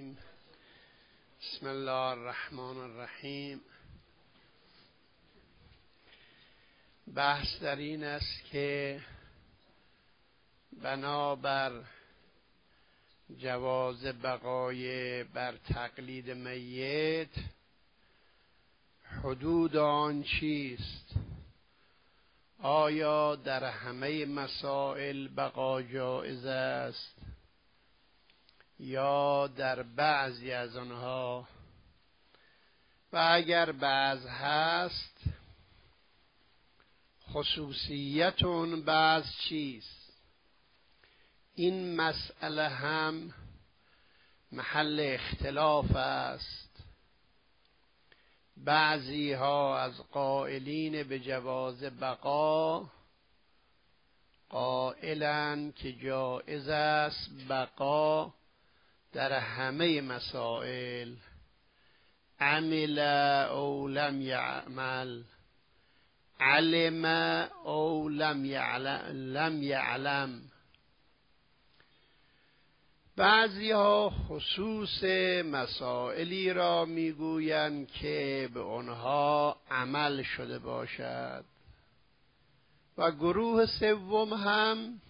الرجیم. بسم الله الرحمن الرحیم. بحث در این است که بنابر جواز بقای بر تقلید میت حدود آن چیست؟ آیا در همه مسائل بقا جایز است یا در بعضی از آنها؟ و اگر بعض هست خصوصیت اون بعض چیست؟ این مسئله هم محل اختلاف است. بعضی ها از قائلین به جواز بقا قائلند که جایز است بقا در همه مسائل، عمل او لم یعمل، علم او لم یعلم. بعضی ها خصوص مسائلی را میگویند که به آنها عمل شده باشد و گروه سوم هم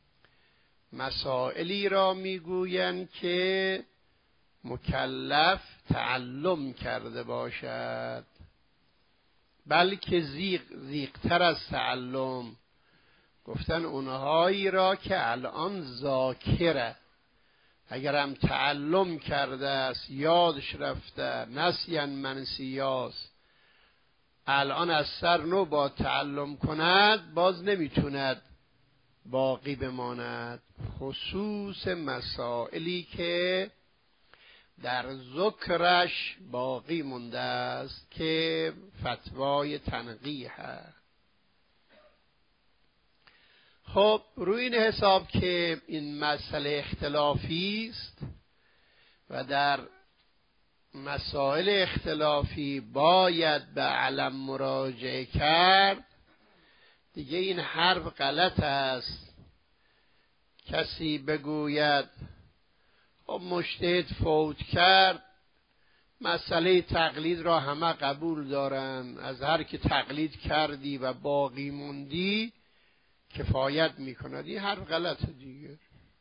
مسائلی را میگویند که مکلف تعلم کرده باشد، بلکه زیغ‌تر از تعلم. گفتن اونهایی را که الان ذاکره، اگرم تعلم کرده است، یادش رفته، نسیان منسیاست، الان از سر نو با تعلم کند باز نمیتوند باقی بماند. خصوص مسائلی که در ذکرش باقی مونده است که فتوای تنقیح. خب روی این حساب که این مسئله اختلافی است و در مسائل اختلافی باید به علم مراجعه کرد، دیگه این حرف غلط است. کسی بگوید خب مجتهد فوت کرد، مسئله تقلید را همه قبول دارن، از هر که تقلید کردی و باقی موندی کفایت میکند. این حرف غلطه دیگه.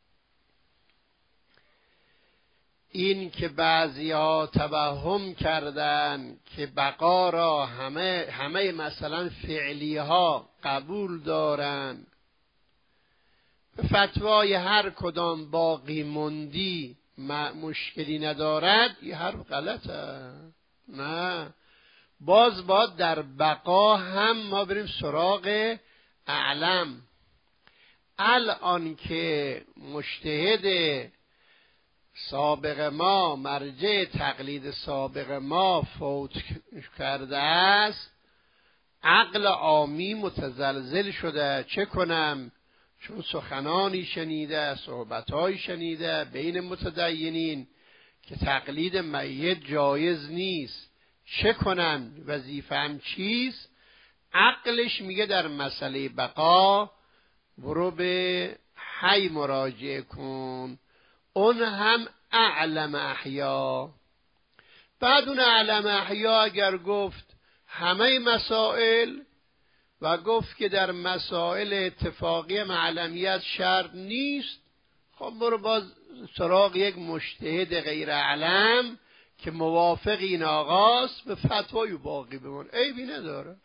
این که بعضی ها توهم کردن که بقا را همه مثلا فعلی ها قبول دارن، به فتوای هر کدام باقی موندی مشکلی ندارد، این حرف غلطه. نه، باز باید در بقا هم ما بریم سراغ اعلم. الان که مجتهد سابق ما، مرجع تقلید سابق ما فوت کرده است، عقل عامی متزلزل شده. چه کنم؟ چون سخنانی شنیده، صحبتهایی شنیده بین متدینین که تقلید میت جایز نیست. چه کنم؟ وظیفه‌ام چیست؟ عقلش میگه در مسئله بقا برو به حی مراجعه کن، اون هم اعلم احیا. بعد اون اعلم احیا اگر گفت همه مسائل و گفت که در مسائل اتفاقی معلمیت شرط نیست، خب برو باز سراغ یک مجتهد غیر علم که موافق این آقاست، به فتوای باقی بمون، عیبی نداره.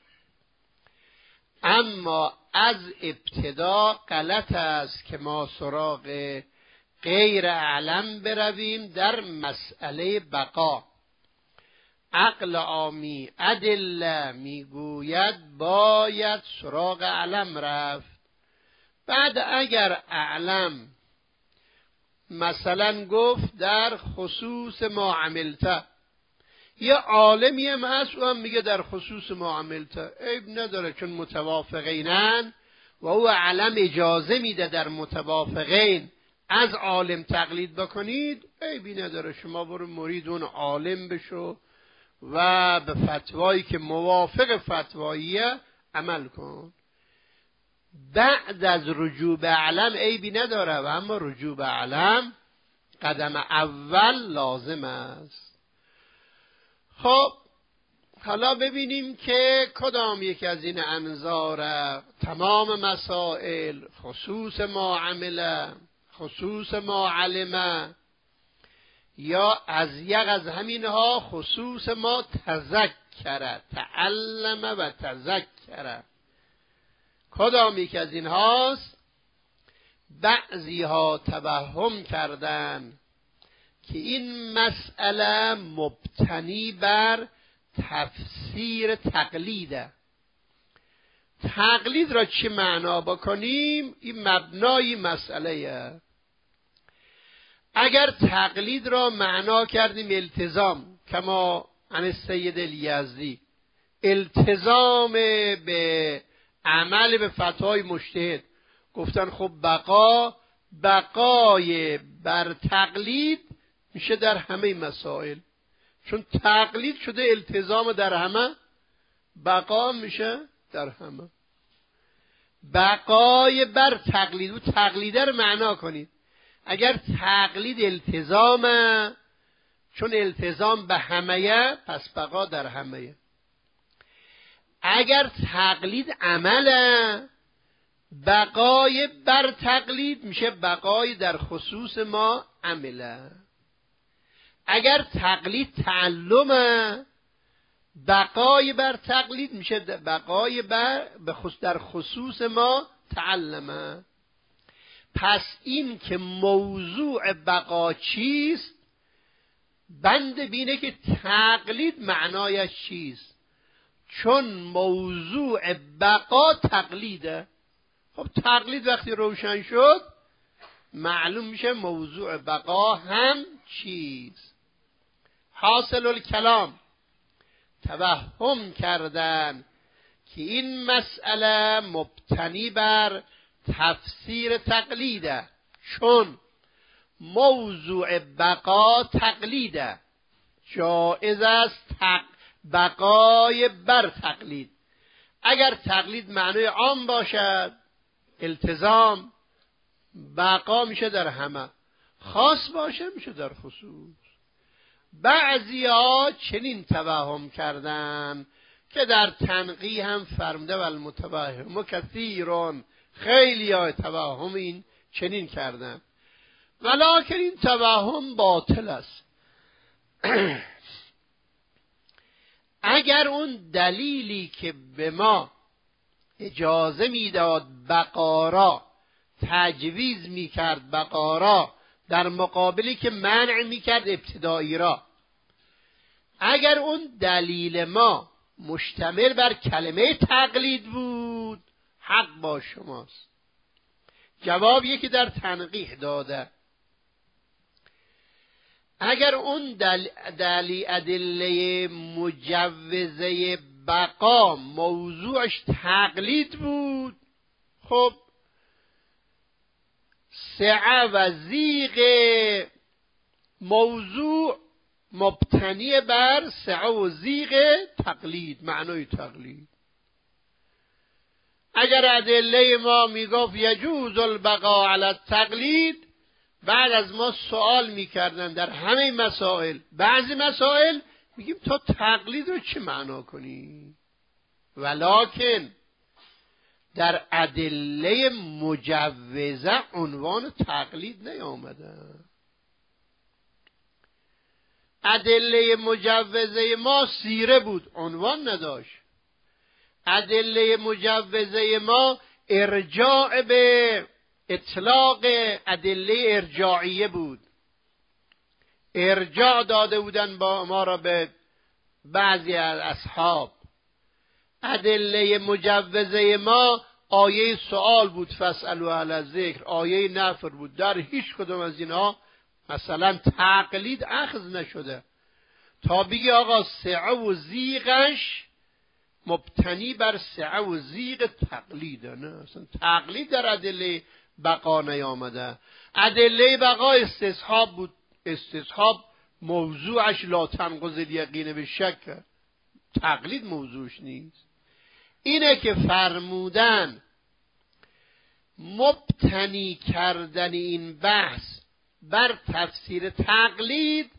اما از ابتدا غلط است که ما سراغ غیر علم برویم در مسئله بقا. عقل عامی ادله میگوید باید سراغ علم رفت. بعد اگر علم مثلا گفت در خصوص ما عملته، یه عالمی هم هست و هم میگه در خصوص ما عملته، عیب نداره، چون متوافقینن و او علم اجازه میده در متوافقین از عالم تقلید بکنید، عیبی نداره. شما برو مرید اون عالم بشو و به فتوایی که موافق فتواییه عمل کن. بعد از رجوع به علم عیبی نداره، و اما رجوع به علم قدم اول لازم است. خب حالا ببینیم که کدام یک از این انظار تمام مسائل، خصوص ما عمله، خصوص ما علمه، یا از یک از همینها خصوص ما تذکره، تعلم و تذکره، کدام یک از این هاست؟ بعضی ها توهم کردن که این مسئله مبتنی بر تفسیر تقلیده. تقلید را چه معنا بکنیم؟ این مبنای مسئله. اگر تقلید را معنا کردیم التزام، کما عن السید الیزدی، التزام به عمل به فتوای مجتهد، گفتن خب بقای بر تقلید میشه در همه مسائل، چون تقلید شده التزام در همه، بقا میشه در همه. بقای بر تقلید، و تقلیده رو معنا کنید. اگر تقلید التزامه، چون التزام به همه، پس بقا در همه. اگر تقلید عمله، بقای بر تقلید میشه بقای در خصوص ما عمله. اگر تقلید تعلمه، بقای بر تقلید میشه بقای در خصوص ما تعلمه. پس این که موضوع بقا چیست، بند بینه که تقلید معنایش چیست، چون موضوع بقا تقلیده. خب تقلید وقتی روشن شد معلوم میشه موضوع بقا هم چیست. حاصل الکلام، توهم کردن که این مسئله مبتنی بر تفسیر تقلیده، چون موضوع بقا تقلیده، جایز است بقای بر تقلید. اگر تقلید معنای عام باشد، التزام، بقا میشه در همه، خاص باشه میشه در خصوص. بعضی ها چنین توهم کردن که در تنقیح هم فرموده و المتوهم کثیرون، خیلی ها توهم این چنین کردن، ولکن این توهم باطل است. اگر اون دلیلی که به ما اجازه میداد بقارا، تجویز میکرد بقارا، در مقابلی که منع میکرد ابتدایی را، اگر اون دلیل ما مشتمل بر کلمه تقلید بود، حق با شماست. جواب یکی در تنقیح داده. اگر اون ادله مجوزه بقا موضوعش تقلید بود، خب سعه و زیغ موضوع مبتنی بر سعه و زیغ تقلید، معنای تقلید. اگر ادله ما میگفت یجوز البقاء علی التقلید، بعد از ما سوال میکردن در همه مسائل، بعضی مسائل میگیم تا تقلید رو چه معنا کنی؟ ولکن در ادله مجوزه عنوان تقلید نیامده. ادله مجوزه ما سیره بود، عنوان نداشت. ادله مجوزه ما ارجاع به اطلاق ادله ارجاعیه بود، ارجاع داده بودن با ما را به بعضی از اصحاب. ادله مجوزه ما آیه سؤال بود، فاسألوا اهل الذکر، آیه نفر بود. در هیچ کدوم از اینها مثلا تقلید اخذ نشده تا بگی آقا سعه و زیغش مبتنی بر سعه و زیغ تقلیده. نه، اصلا تقلید در ادله بقا نیامده. ادله بقا استصحاب بود، استصحاب موضوعش لا تنقض الیقین به شک، تقلید موضوعش نیست. اینه که فرمودن مبتنی کردن این بحث بر تفسیر تقلید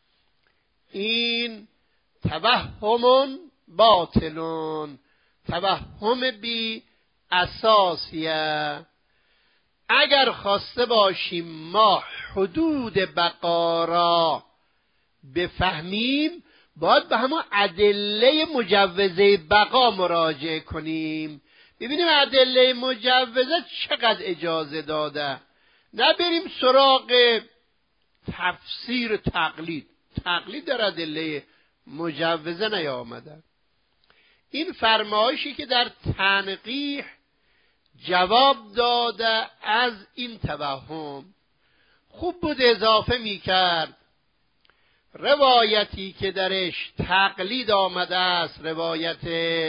این توهم باطلون، توهم بی اساسیه. اگر خواسته باشیم ما حدود بقا را بفهمیم باید به همون ادله مجوزه بقا مراجعه کنیم، ببینیم ادله مجوزه چقدر اجازه داده، نه بریم سراغ تفسیر تقلید. تقلید در ادله مجوزه نیامده. این فرمایشی که در تنقیح جواب داده از این توهم، خوب بود اضافه میکرد روایتی که درش تقلید آمده است، روایت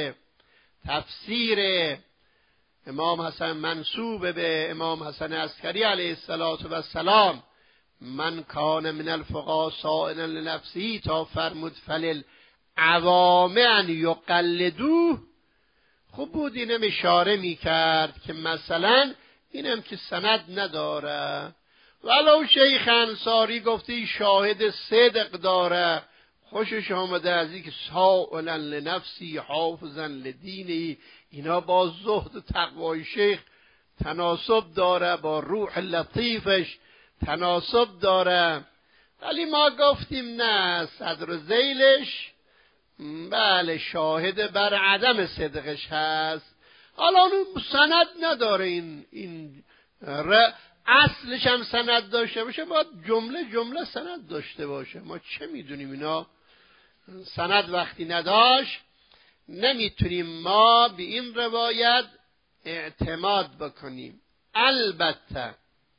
تفسیر امام حسن منسوب به امام حسن عسکری علیه السلام، من کان من الفقهاء سائلا لنفسه تا فرمود فللعوام ان یقلدوه. خوب بود اینم اشاره میکرد که مثلا اینم که سند نداره، ولو شیخ انصاری گفته شاهد صدق داره، خوشش آمده از این که سائلا لنفسی حافظا لدینی، اینا با زهد و تقوای شیخ تناسب داره، با روح لطیفش تناسب داره. ولی ما گفتیم نه، صدر و ذیلش بله شاهد بر عدم صدقش هست. حالا اون سند نداره، این اصلش هم سند داشته باشه، باید جمله سند داشته باشه. ما چه میدونیم اینا سند وقتی نداشت نمیتونیم ما به این روایت اعتماد بکنیم. البته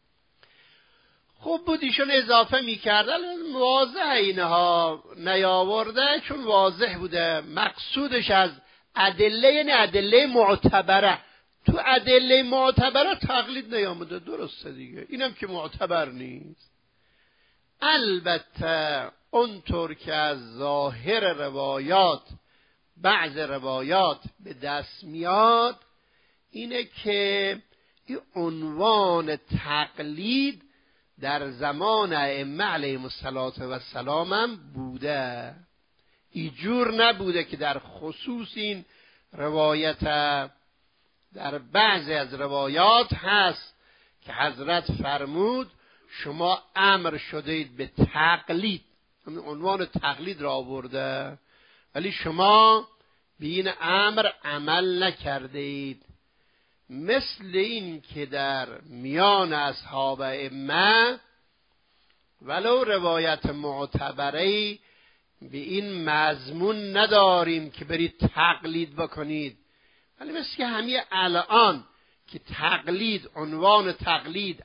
خوب بود ایشون اضافه میکردن، واضح اینها نیاورده چون واضح بوده مقصودش از ادله، یعنی ادله معتبره. تو ادله معتبره تقلید نیامده، درسته دیگه، اینم که معتبر نیست. البته اونطور که از ظاهر روایات بعض روایات به دست میاد اینه که این عنوان تقلید در زمان ائمه علیهم السلام هم بوده، اینجور نبوده که در خصوص این روایت. در بعضی از روایات هست که حضرت فرمود شما امر شدید به تقلید، عنوان تقلید را آورده، ولی شما به این امر عمل نکردید. مثل این که در میان اصحاب ائمه ولو روایت معتبری به این مضمون نداریم که برید تقلید بکنید، ولی مثل که همین الان که تقلید، عنوان تقلید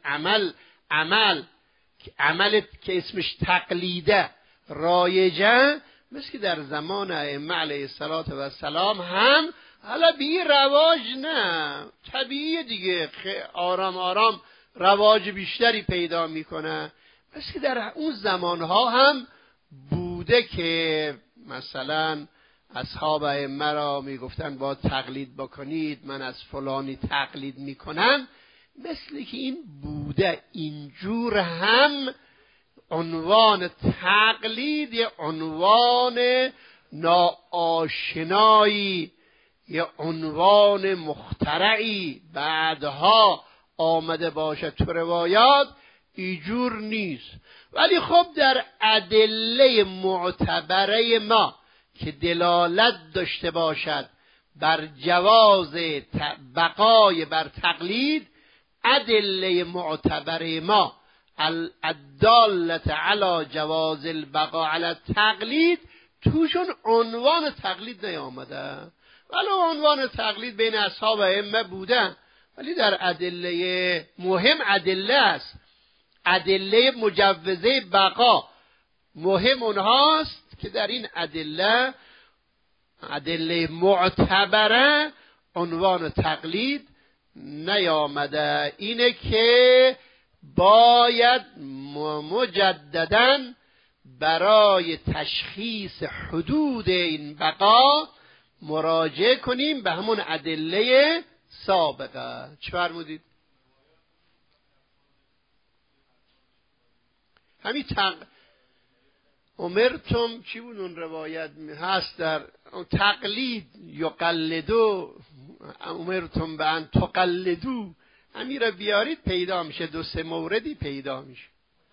عمل که اسمش تقلیده رایجه، مثل که در زمان ائمه علیه السلام هم حالا به این رواج نه، طبیعیه دیگه، آرام آرام رواج بیشتری پیدا میکنه. مثل که در اون زمانها هم بوده که مثلا اصحاب ائمه را میگفتن با تقلید بکنید، من از فلانی تقلید میکنم، مثل که این بوده. اینجور هم عنوان تقلید یه عنوان ناآشنایی، یه عنوان مخترعی بعدها آمده باشه تو روایات، اینجور نیست. ولی خب در ادله معتبره ما که دلالت داشته باشد بر جواز بقای بر تقلید، ادله معتبره ما الدالت علی جواز البقاء علی التقلید توشون عنوان تقلید نیامده، ولی عنوان تقلید بین اصحاب ائمه بوده، ولی در ادله مهم ادله است، ادله مجوزه بقا مهم اونهاست که در این ادله معتبره عنوان تقلید نیامده. اینه که باید مجدداً برای تشخیص حدود این بقا مراجعه کنیم به همون ادله سابقه. چه فرمودید؟ همین امرتم چی بود اون روایت هست در تقلید یقلدو امرتم به ان تقلدو، همین رو بیارید پیدا میشه، 2-3 موردی پیدا میشه.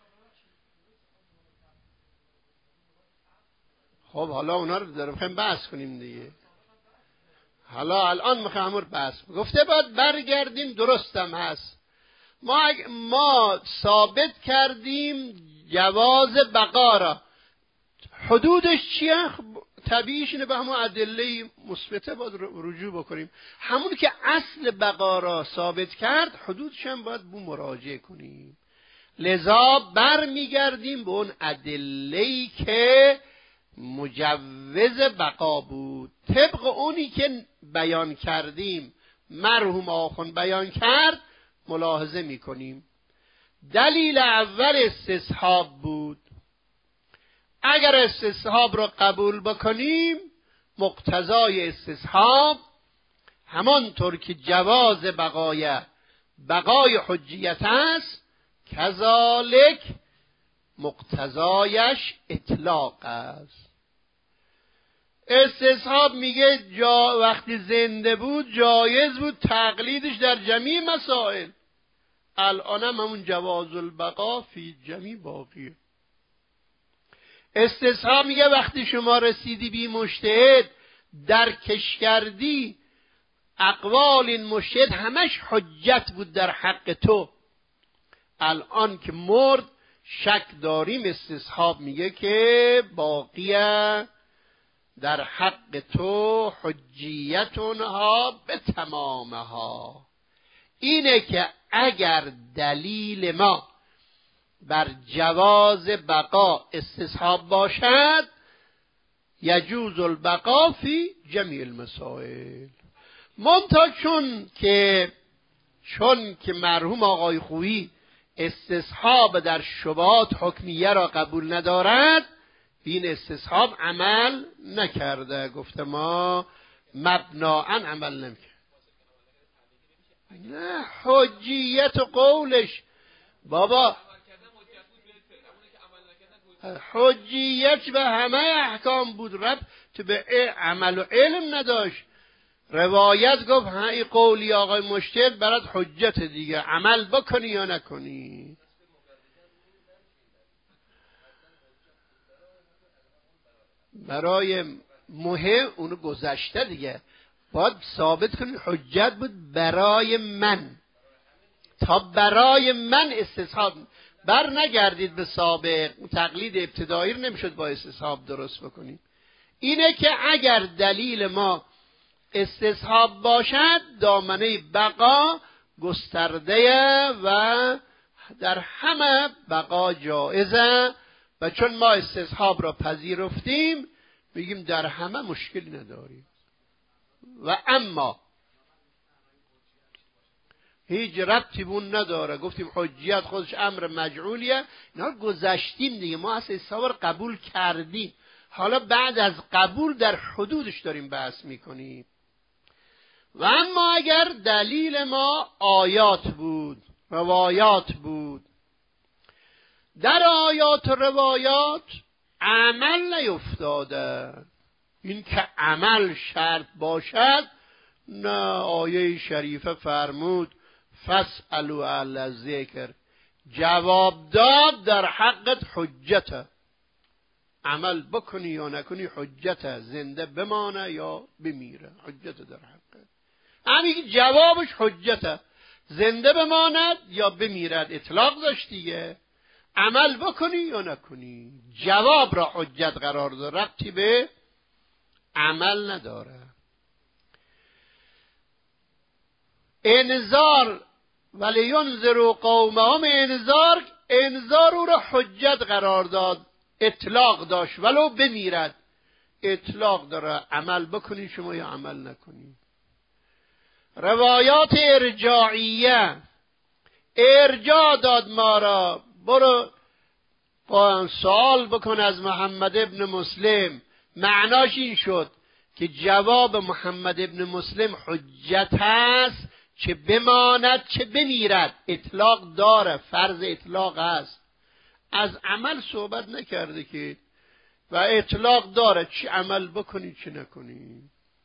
خب حالا اونا رو دارم میخوایم بحث کنیم دیگه. حالا الان میخوایم رو بحث گفته باید برگردیم، درستم هست. ما ثابت کردیم جواز بقا را. حدودش چیه؟ طبیعیش اینه به همون ادله مثبته باید رجوع بکنیم. همون که اصل بقا را ثابت کرد حدودش هم باید مراجعه کنیم. لذا برمیگردیم به اون ادله‌ای که مجوز بقا بود، طبق اونی که بیان کردیم، مرحوم آخوند بیان کرد ملاحظه میکنیم. دلیل اول استصحاب بود. اگر استصحاب رو قبول بکنیم، مقتضای استصحاب همانطور که جواز بقای حجیت است، کذالک مقتضایش اطلاق است. استصحاب میگه وقتی زنده بود جایز بود تقلیدش در جمیع مسائل. الان هم همون جواز البقا فی جمیع باقیه. استصحاب میگه وقتی شما رسیدی بی مجتهد درکش کردی اقوال این مجتهد همش حجت بود در حق تو، الان که مرد شک داریم، استصحاب میگه که باقیه در حق تو حجیتونها به تمامها. اینه که اگر دلیل ما بر جواز بقا استصحاب باشد، یجوز البقا فی جمیع المسائل. منتها چون که مرحوم آقای خویی استصحاب در شبهات حکمیه را قبول ندارد، این استصحاب عمل نکرده. گفته ما مبناً عمل نمیکرد. نه حجیت قولش بابا، حجیت به همه احکام بود، ربط به عمل و علم نداشت. روایت گفت این قولی آقای مجتهد برات حجت دیگه، عمل بکنی یا نکنی. برای مهم اونو گذشته دیگه، باید ثابت کنی حجت بود برای من. تا برای من استصحاب بر نگردید به سابق، تقلید ابتدایی رو نمیشد با استصحاب درست بکنیم. اینه که اگر دلیل ما استصحاب باشد، دامنه بقا گسترده و در همه بقا جایزه، و چون ما استصحاب را پذیرفتیم میگیم در همه مشکلی نداریم. و اما هیچ ربطی بون نداره، گفتیم حجیت خودش امر مجعولیه، اینا گذشتیم دیگه، ما اصلا استصحاب را قبول کردیم، حالا بعد از قبول در حدودش داریم بحث میکنیم. و اما اگر دلیل ما آیات بود، روایات بود، در آیات و روایات عمل نیفتاده، این که عمل شرط باشد نه. آیه شریفه فرمود فاسألوا اهل الذکر، جواب داد در حقت حجته، عمل بکنی یا نکنی حجته، زنده بمانه یا بمیره حجته در حقت. همین جوابش حجته، زنده بماند یا بمیرد اطلاق داشت دیگه، عمل بکنی یا نکنی جواب را حجت قرار داد، ربطی به عمل نداره. انذار ولینذروا قومهم، انذار او را حجت قرار داد، اطلاق داشت ولو بمیرد، اطلاق داره، عمل بکنی شما یا عمل نکنی. روایات ارجاعیه، ارجاع داد ما را، برو سوال بکن از محمد ابن مسلم. معناش این شد که جواب محمد ابن مسلم حجت هست، چه بماند چه بمیرد، اطلاق داره، فرض اطلاق هست. از عمل صحبت نکرده که و اطلاق داره چی عمل بکنی چی نکنی.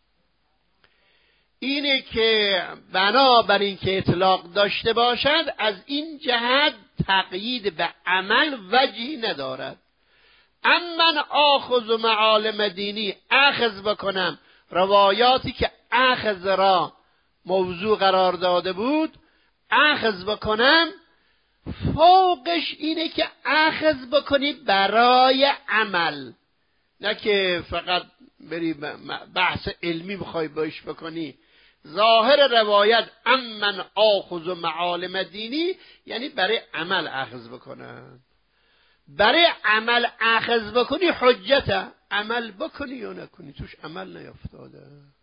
اینه که بنابراین که اطلاق داشته باشد از این جهت تقیید به عمل وجهی ندارد. اما آخذ و معالم دینی، اخذ بکنم روایاتی که اخذ را موضوع قرار داده بود اخذ بکنم، فوقش اینه که اخذ بکنی برای عمل، نه که فقط بری بحث علمی بخوای باش بکنی. ظاهر روایت امن آخذ و معالم دینی یعنی برای عمل اخذ بکنم. برای عمل اخذ بکنی حجته، عمل بکنی یا نکنی توش عمل نیفتاده.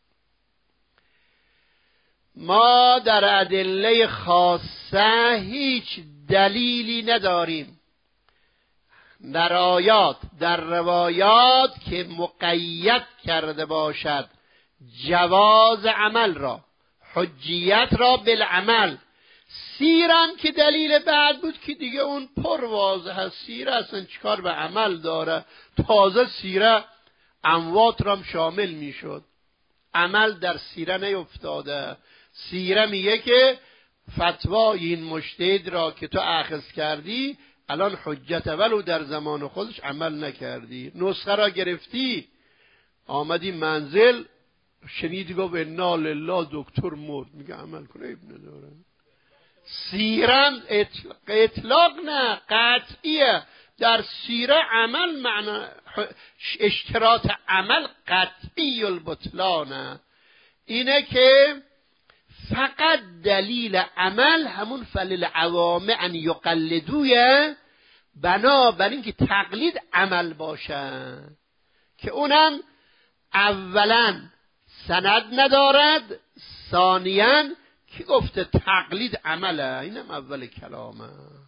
ما در ادله خاصه هیچ دلیلی نداریم در آیات در روایات که مقید کرده باشد جواز عمل را، حجیت را بالعمل. سیرم که دلیل بعد بود که دیگه اون پر واضح هست. سیره اصلا چیکار به عمل داره؟ تازه سیره اموات را شامل میشد، عمل در سیره نیفتاده. سیره میگه که فتوا این مجتهد را که تو اخذ کردی الان حجت، ولو در زمان خودش عمل نکردی. نسخه را گرفتی آمدی منزل شنیدی گفت انا لله دکتر مرد، میگه عمل کنه اب نداره. سیرم اطلاق نه، قطعیه. در سیره عمل معنا اشتراط عمل قطعی البطلانه. اینه که فقط دلیل عمل همون فللعوام ان یقلدوه، بنابراین که تقلید عمل باشه که اونم اولا سند ندارد، ثانیاً کی گفته تقلید عمله، اینم اول کلامه.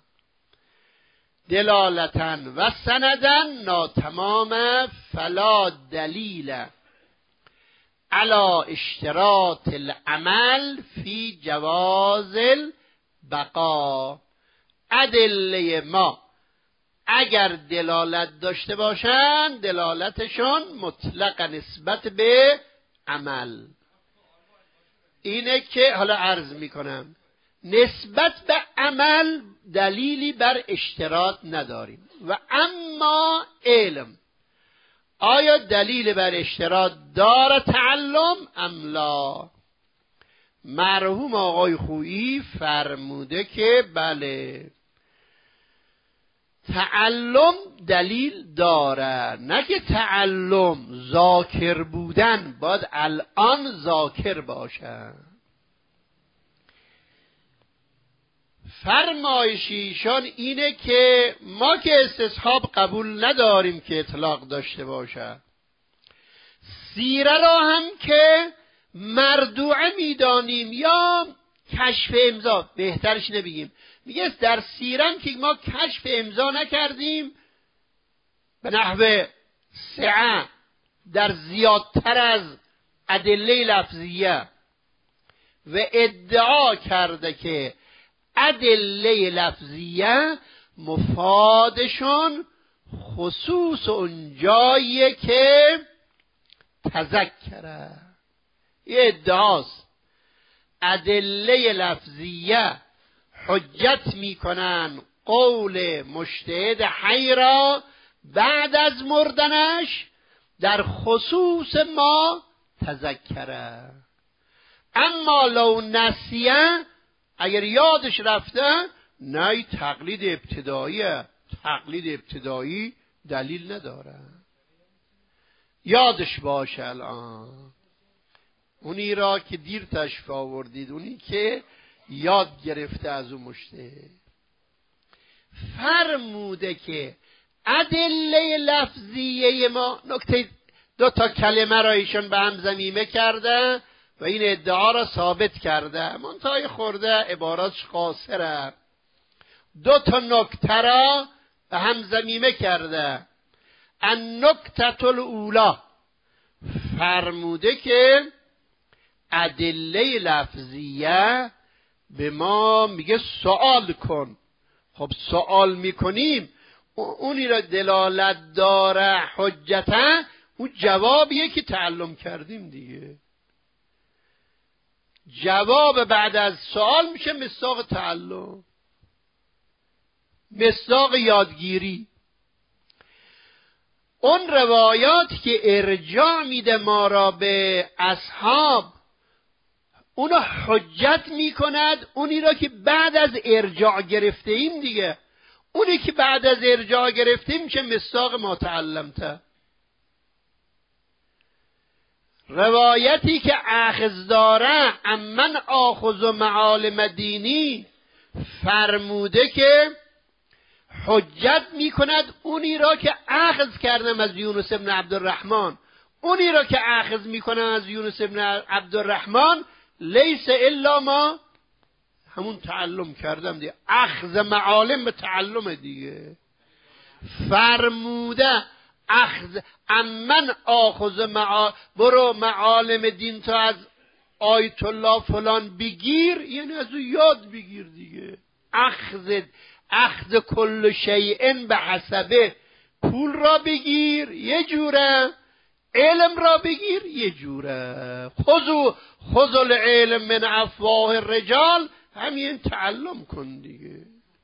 دلالتاً و سنداً ناتمام فلا دلیل علی اشتراط العمل فی جواز البقا. ادله ما اگر دلالت داشته باشند دلالتشون مطلق نسبت به عمل. اینه که حالا عرض میکنم نسبت به عمل دلیلی بر اشتراط نداریم. و اما علم، آیا دلیل بر اشتراط داره تعلم ام لا؟ مرحوم آقای خویی فرموده که بله تعلم دلیل داره، نه که تعلم ذاکر بودن باید الان ذاکر باشه. فرمایشیشان اینه که ما که استصحاب قبول نداریم که اطلاق داشته باشه، سیره را هم که مردوعه میدانیم یا کشف امضا، بهترش نبگیم، میگه در سیرم که ما کشف امضا نکردیم به نحو سعه در زیادتر از ادله لفظیه و ادعا کرده که ادله لفظیه مفادشون خصوص اون جاییه که تذکره. یه ادعاست ادله لفظیه حجت میکنن قول مجتهد حی را بعد از مردنش در خصوص ما تذکره. اما لو نسیه اگر یادش رفته نه، تقلید ابتداییه. تقلید ابتدایی دلیل نداره، یادش باشه. الان اونی را که دیر تشریف آوردید، اونی که یاد گرفته از اون مجتهد، فرموده که ادله لفظیه ما، نکته دو تا کلمه را ایشون به هم ضمیمه کرده و این ادعا را ثابت کرده، منتهای خورده عباراتش قاصره. دو تا نکته را به هم ضمیمه کرده. النکته الاولی فرموده که ادله لفظیه به ما میگه سوال کن. خب سوال میکنیم، اونی را دلالت داره حجتا، اون جوابیه که تعلم کردیم دیگه. جواب بعد از سوال میشه مصداق تعلم، مصداق یادگیری. اون روایات که ارجاع میده ما را به اصحاب، اونو حجت میکند اونی را که بعد از ارجاع گرفته ایم دیگه. اونی که بعد از ارجاع گرفتیم میشه مصداق ما تعلمته. روایتی که اخذ داره امن آخذ و معالم دینی فرموده که حجت میکند اونی را که اخذ کردم از یونس ابن عبدالرحمن. اونی را که اخذ میکنم از یونس ابن عبدالرحمن لیس الا ما، همون تعلم کردم دیگه. اخذ معالم به تعلم دیگه. فرموده اخذ امن آخذ برو معالم دین تا از آیت الله فلان بگیر، یعنی از او یاد بگیر دیگه. اخذ کل شیء به حسبه، پول را بگیر یه جوره، علم را بگیر یه جوره. خذ العلم من افواه الرجال، همین تعلم کن دیگه.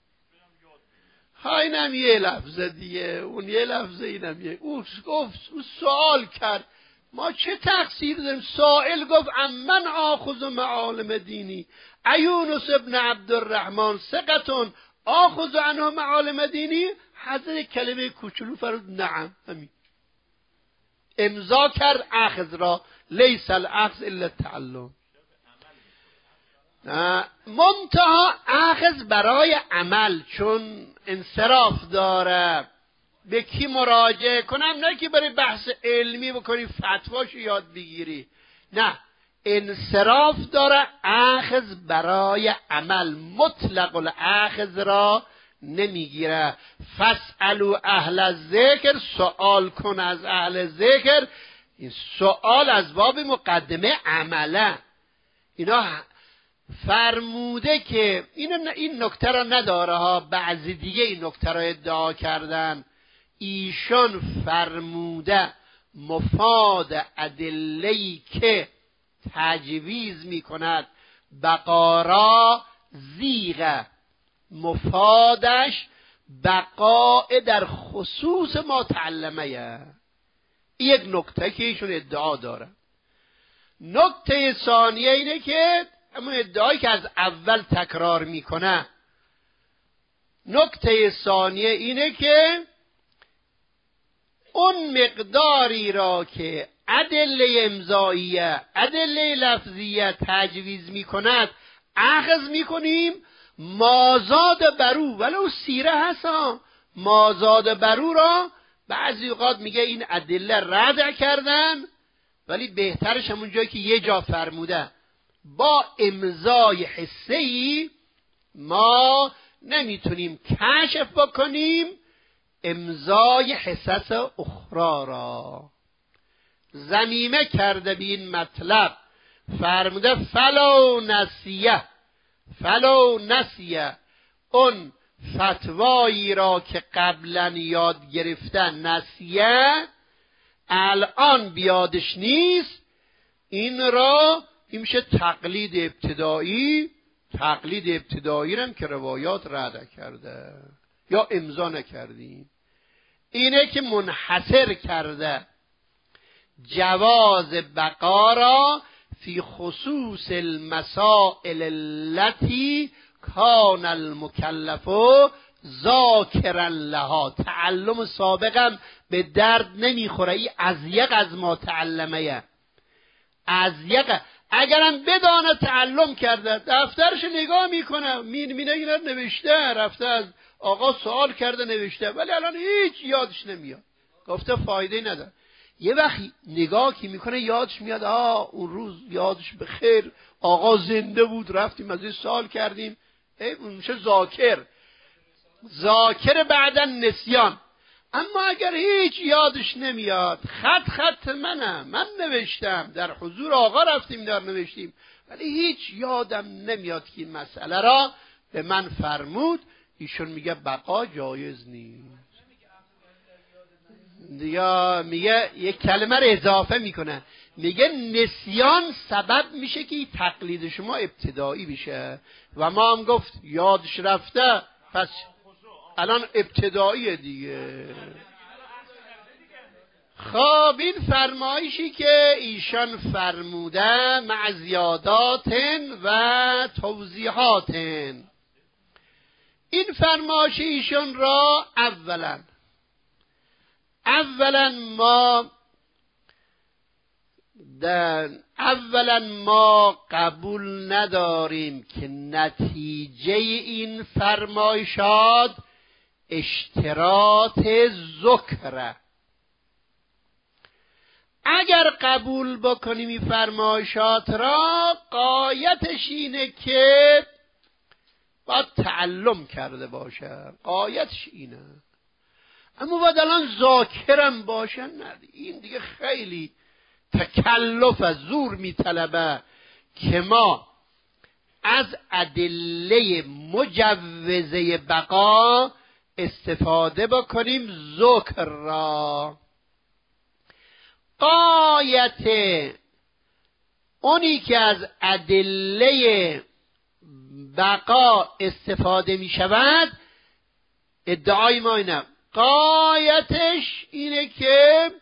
ها اینم یه لفظه دیگه، اون یه لفظه، اینم یه. او گفت، او سوال کرد، ما چه تقصیر داریم؟ سائل گفت امن آخذ معالم دینی یونس ابن عبدالرحمن ثقتون آخذ عنه معالم دینی. حضرت کلمه کوچولو فرود نعم، همین امضا کرد اخذ را. لیس الاخذ الا التعلم. منتها اخذ برای عمل، چون انصراف داره. به کی مراجعه کنم؟ نه که برای بحث علمی بکنی فتواشو یاد بگیری، نه، انصراف داره. اخذ برای عمل، مطلق الاخذ را نمیگیره. فاسالوا اهل الذکر، سوال کن از اهل ذکر. این سوال از باب مقدمه عمله. اینا فرموده که این نکته را نداره ها، بعضی دیگه این نکته را ادعا کردن. ایشان فرموده مفاد ادله‌ای که تجویز میکند بقارا زیغه، مفادش بقاء در خصوص ما تعلمه. یک نکته که ایشون ادعا داره. نکته ثانیه اینه که همون ادعایی که از اول تکرار میکنه. نکته ثانیه اینه که اون مقداری را که ادله امضاییه، ادله لفظیه تجویز میکند اخذ میکنیم. مازاد برو، ولو سیره هست، مازاد برو را بعضی اوقات میگه این ادله رد کردن، ولی بهترش همون جایی که یه جا فرموده با امضای حسه‌ای ما نمیتونیم کشف بکنیم امضای حسس اخرى را. ضمیمه کرده به این مطلب، فرموده فلو نسیه اون فتوایی را که قبلا یاد گرفتن نسیه، الان بیادش نیست، این میشه تقلید ابتدایی. تقلید ابتدایی هم که روایات رد کرده یا امضا نکردیم. اینه که منحصر کرده جواز بقا را فی خصوص المسائل التي کان المکلف ذاکرا لها. تعلم سابقم به درد نمیخوره. این ازیق از ما تعلمه، ازیق. اگرم بدانه تعلم کرده، دفترش نگاه میکنه، مینه اینا نوشته، رفته از آقا سوال کرده نوشته، ولی الان هیچ یادش نمیاد. گفته فایده نداره. یه وقت نگاه که میکنه یادش میاد، اون روز یادش به خیر آقا زنده بود، رفتیم از این سوال کردیم. اون میشه ذاکر بعدن نسیان. اما اگر هیچ یادش نمیاد، خط من نوشتم، در حضور آقا رفتیم در نوشتیم، ولی هیچ یادم نمیاد که این مسئله را به من فرمود، ایشون میگه بقا جایز نیست. یا میگه یک کلمه رو اضافه میکنه، میگه نسیان سبب میشه که تقلید شما ابتدایی بشه و ما هم گفت یادش رفته پس الان ابتداییه دیگه. خب این فرمایشی که ایشان فرموده مع زیادات و توضیحات، این فرمایش ایشان را اولا ما قبول نداریم که نتیجه این فرمایشات اشتراط ذکره. اگر قبول بکنیم این فرمایشات را، غایتش اینه که باید تعلم کرده باشه، غایتش اینه. اما باید الان ذاکرم باشه، نه این دیگه خیلی تکلف از زور میطلبه که ما از ادله مجوزه بقا استفاده بکنیم ذکر را. غایت اونی که از ادله بقا استفاده می شود، ادعای ما اینه، غایتش اینه که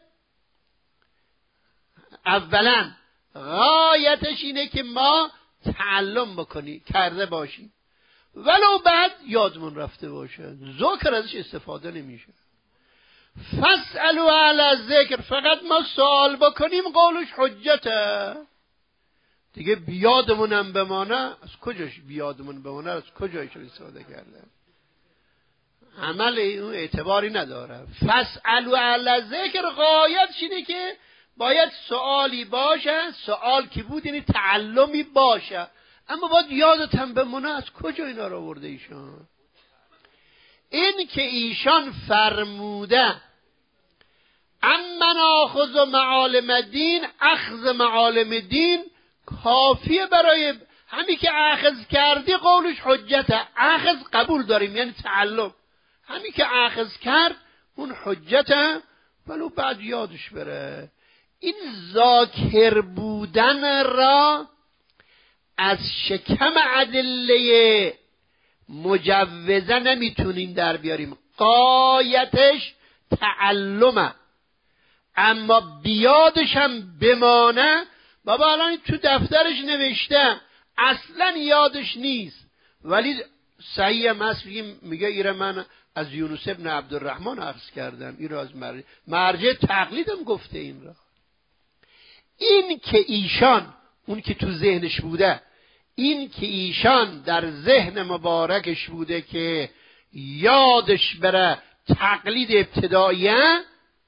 اولا غایتش اینه که ما تعلم بکنی کرده باشیم ولو بعد یادمون رفته باشه، ذکر ازش استفاده نمیشه. فاسألوا اهل الذکر، فقط ما سوال بکنیم قولش حجته دیگه. بیادمونم بمانه، از کجاش بیادمون بمانه؟ از کجایش استفاده کرده؟ عمل اون اعتباری نداره. فاسألوا اهل الذکر غایتش اینه که باید سوالی باشه، سوال که بود یعنی تعلمی باشه، اما باید یادتم بمونه از کجا اینا رو آورده ایشان. این که ایشان فرموده اما ناخذ معالم دین، اخذ معالم دین کافیه برای همین که اخذ کردی قولش حجته. اخذ قبول داریم یعنی تعلم، همین که اخذ کرد اون حجته ولو بعد یادش بره. این ذاکر بودن را از شکم ادله مجوزه نمیتونیم در بیاریم، غایتش تعلمه. اما بیادش هم بمانه، بابا الان تو دفترش نوشته اصلا یادش نیست ولی صحیح هم هست، میگه ایره من از یونس ابن عبدالرحمن اخذ کردم، این را از مرجع تقلیدم گفته. این را این که ایشان اون که تو ذهنش بوده، این که ایشان در ذهن مبارکش بوده که یادش بره تقلید ابتداییه،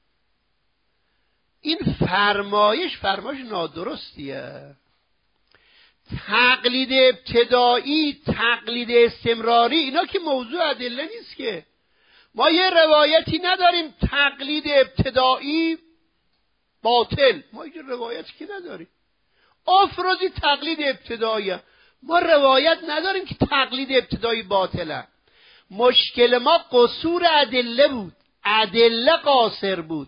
این فرمایش نادرستیه. تقلید ابتدایی، تقلید استمراری، اینا که موضوع ادله نیست که. ما یه روایتی نداریم تقلید ابتدایی باطل، ما یه روایتی که نداریم. افرازی تقلید ابتداییه، ما روایت نداریم که تقلید ابتدایی باطله. مشکل ما قصور ادله بود، ادله قاصر بود.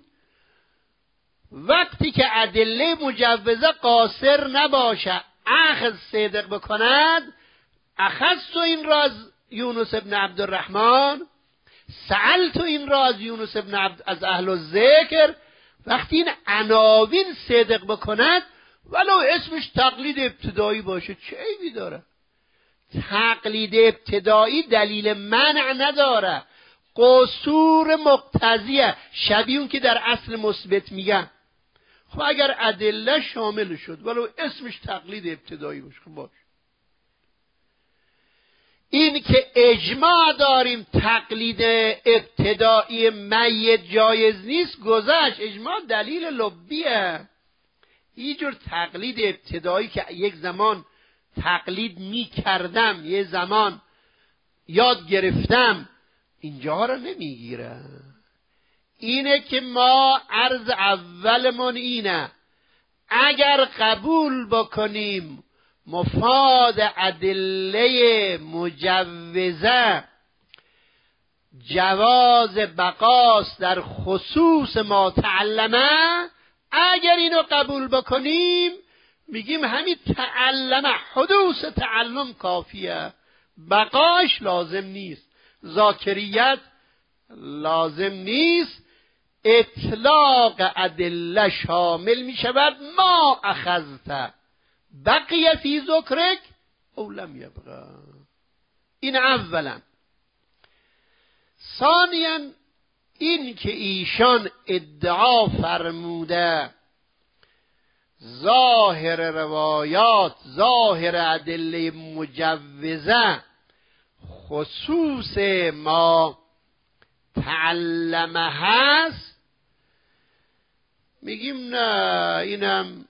وقتی که ادله مجوزه قاصر نباشه، اخذ صدق بکند، اخذت این را از یونس ابن عبدالرحمن، سألت این را از یونس ابن از اهل الذکر. وقتی این عناوین صدق بکند ولو اسمش تقلید ابتدایی باشه چه عیبی داره؟ تقلید ابتدایی دلیل منع نداره، قصور مقتضیه، شبیه اون که در اصل مثبت میگن. خب اگر ادله شامل شد ولو اسمش تقلید ابتدایی باشه خب باشه. این که اجماع داریم تقلید ابتدایی میت جایز نیست گذشت، اجماع دلیل لبیه. این جور تقلید ابتدایی که یک زمان تقلید می کردم، یه زمان یاد گرفتم، اینجا را نمیگیره. اینه که ما عرض اولمون اینه، اگر قبول بکنیم مفاد ادله مجوزه جواز بقاست در خصوص ما تعلمه. اگر اینو قبول بکنیم میگیم همین تعلمه، حدوث تعلم کافیه، بقاش لازم نیست، ذاکریت لازم نیست. اطلاق ادله شامل می شود ما اخذت بقیه فی ذکرک او لم یبقى. این اولا. ثانیا این که ایشان ادعا فرموده ظاهر روایات، ظاهر ادله مجوزه خصوص ما تعلمه هست، میگیم نه، اینم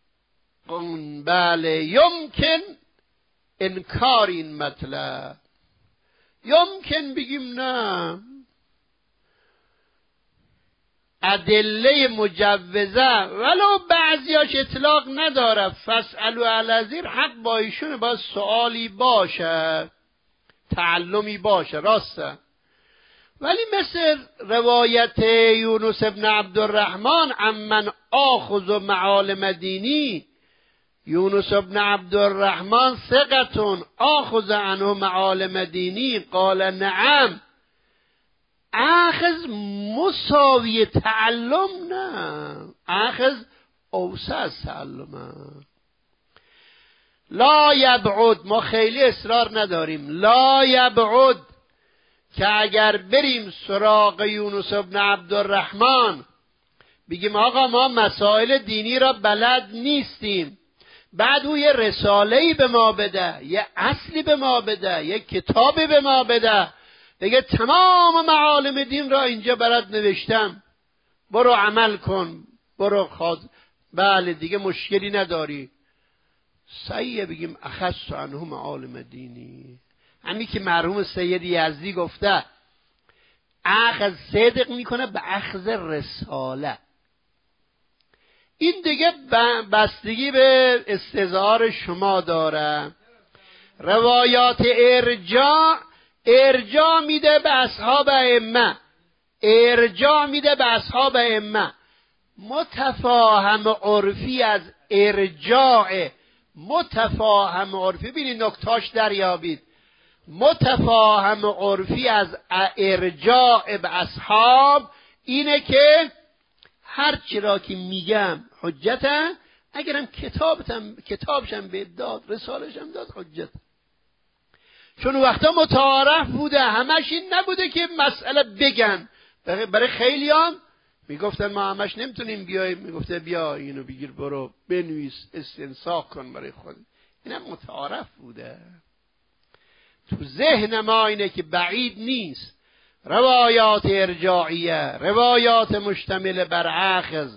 بله یمکن انکار این مطلب، یمکن بگیم نه، ادله مجوزه ولو بعضیاش اطلاق نداره، فاسألوا اهل الذکر، حق با ایشونه، باید سوالی باشه، تعلمی باشه، راسته. ولی مثل روایت یونس ابن عبدالرحمن عمن آخذ معالم دینی، یونس ابن عبدالرحمن ثقة آخذ عنه معالم دینی، قال نعم، اخذ مساوی تعلم نه، اخذ اوسع از تعلمه. لا یبعد، ما خیلی اصرار نداریم، لا یبعد که اگر بریم سراغ یونس ابن عبدالرحمن بگیم آقا ما مسائل دینی را بلد نیستیم، بعد او یه رساله‌ای به ما بده، یه اصلی به ما بده، یه کتابی به ما بده، دیگه تمام معالم دین را اینجا برات نوشتم، برو عمل کن، برو بله دیگه مشکلی نداری، صحیحه بگیم اخذت عنه معالم دینی. همین که مرحوم سید یزدی گفته اخذ صدق میکنه به اخذ رساله، این دیگه بستگی به استظهار شما داره. روایات ارجاع میده به اصحاب ائمه، ارجاع میده به اصحاب ائمه. متفاهم عرفی از ارجاع، متفاهم عرفی، ببینید نکتاش دریابید، متفاهم عرفی از ارجاع به اصحاب اینه که هر چی را که میگم حجته، اگرم کتابشم به داد، رسالشم داد، حجت. چون وقتا متعارف بوده، همش این نبوده که مسئله بگن. برای خیلیان میگفتن ما همش نمیتونیم بیاییم، میگفته بیا اینو بگیر برو بنویس استنساخ کن برای خود، اینم متعارف بوده. تو ذهن ما اینه که بعید نیست روایات ارجاعیه، روایات مشتمل بر اخذ،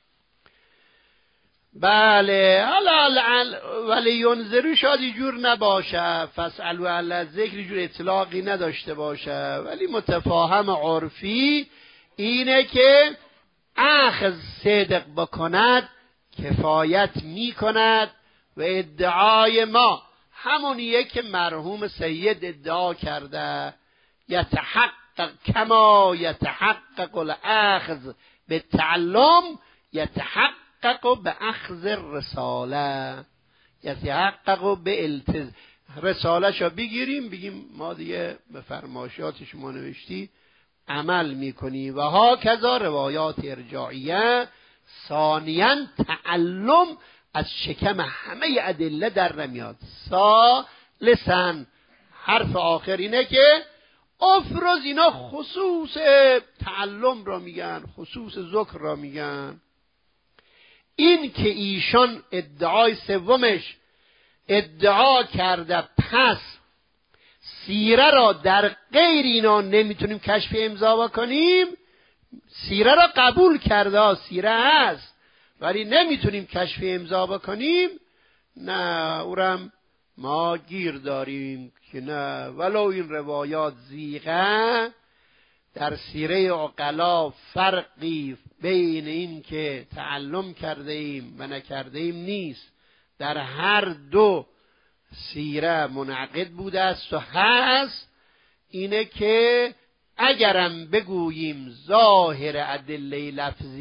بله ولی ینظرو شاید جور نباشه، فاسألوا اهل الذکر جور اطلاقی نداشته باشه، ولی متفاهم عرفی اینه که اخذ صدق بکند کفایت میکند و ادعای ما همونیه که مرحوم سید ادعا کرده، یتحقق کما یتحقق الاخذ به تعلم یتحقق به اخذ رساله، یتحقق به رساله شو بگیریم، بگیم ما دیگه به فرمایشات شما نوشتی عمل میکنیم. و ها کذا روایات ارجاعیه. ثانیاً تعلم از شکم همه ادله در نمیاد. ثالثاً حرف آخر اینه که افرز، اینا خصوص تعلم را میگن، خصوص ذکر را میگن. این که ایشان ادعای سومش ادعا کرده پس سیره را در غیر اینا نمیتونیم کشف امضا بکنیم، سیره را قبول کرده، سیره هست ولی نمیتونیم کشف امضا بکنیم، نه اورم ما گیر داریم که نه، ولو این روایات زیغه در سیره عقلا فرقی بین این که تعلم کرده ایم و نکرده ایم نیست، در هر دو سیره منعقد بوده است و هست، اینه که اگرم بگوییم ظاهر ادله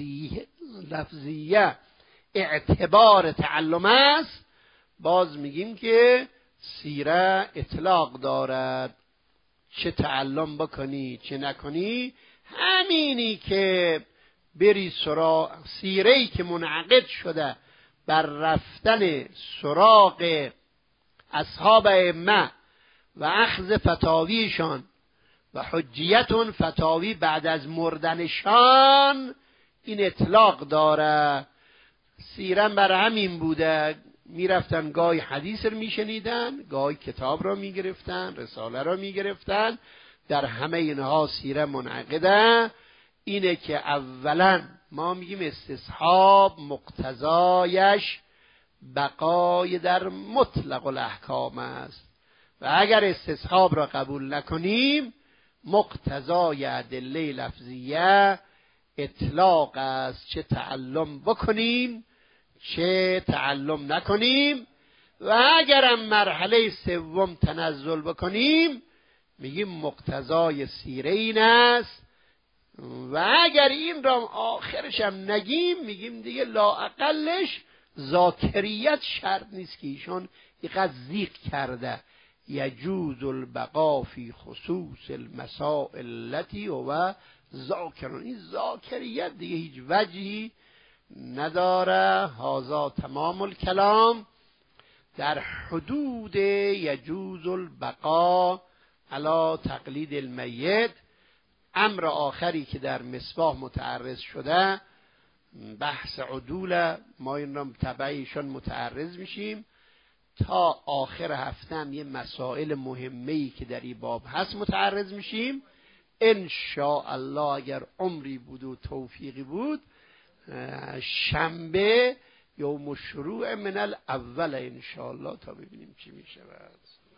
لفظیه اعتبار تعلم است، باز میگیم که سیره اطلاق دارد، چه تعلم بکنی چه نکنی، همینی که بری سراغ سیره‌ای که منعقد شده بر رفتن سراغ اصحاب ائمه و اخذ فتاویشان و حجیتون فتاوی بعد از مردنشان، این اطلاق داره. سیرم بر همین بوده، میرفتن گاهی حدیث رو میشنیدن، گاهی کتاب رو میگرفتن، رساله رو میگرفتن. در همه اینها سیره منعقده. اینه که اولا ما میگیم استصحاب مقتضایش بقای در مطلق الاحکام است و اگر استصحاب را قبول نکنیم مقتضای ادله لفظیه اطلاق است، چه تعلم بکنیم چه تعلم نکنیم. و اگرم مرحله سوم تنزل بکنیم میگیم مقتضای سیره این است. و اگر این را آخرش هم نگیم میگیم دیگه لااقلش ذاکریت شرط نیست که ایشون اینقدر ذکر کرده یجوز البقا فی خصوص المسائل التي و ذاکرون، این ذاکریت دیگه هیچ وجهی نداره. هذا تمام الکلام در حدود یجوز البقا علی تقلید المیت. امر آخری که در مصباح متعرض شده بحث عدول، ما این را تبعیشان متعرض میشیم تا آخر هفته هم یه مسائل مهمه‌ای که در این باب هست متعرض میشیم ان شاء الله. اگر عمری بود و توفیقی بود شنبه یوم شروع من الاول ان شاء الله تا ببینیم چی میشه.